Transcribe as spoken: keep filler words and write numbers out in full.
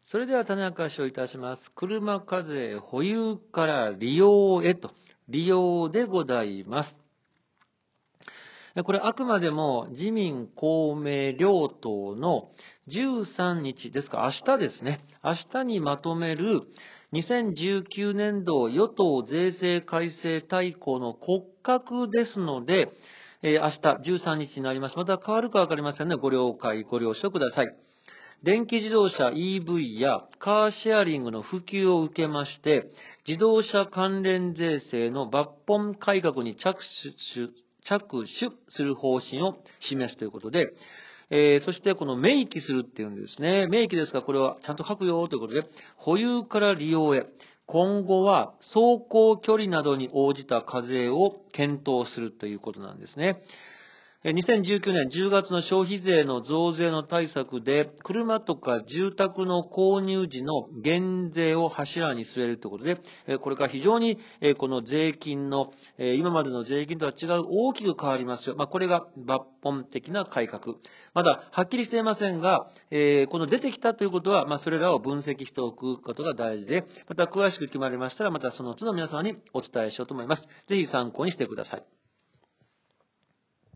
それでは種明かしをいたします。車課税保有から利用へと、利用でございます。これあくまでも自民公明両党のじゅうさんにちですか、明日ですね。明日にまとめるにせんじゅうきゅうねんど与党税制改正大綱の骨格ですので、えー、明日じゅうさんにちになります。また変わるかわかりませんので、ご了解、ご了承ください。電気自動車 イーブイ やカーシェアリングの普及を受けまして、自動車関連税制の抜本改革に着手、着手する方針を示すということで、えー、そしてこの明記するっていうんですね。明記ですが、これはちゃんと書くよということで、保有から利用へ、今後は走行距離などに応じた課税を検討するということなんですね。にせんじゅうきゅうねんじゅうがつの消費税の増税の対策で、車とか住宅の購入時の減税を柱に据えるということで、これから非常にこの税金の、今までの税金とは違う大きく変わりますよ。まあ、これが抜本的な改革。まだはっきりしていませんが、この出てきたということは、まあ、それらを分析しておくことが大事で、また詳しく決まりましたら、またその都度皆様にお伝えしようと思います。ぜひ参考にしてください。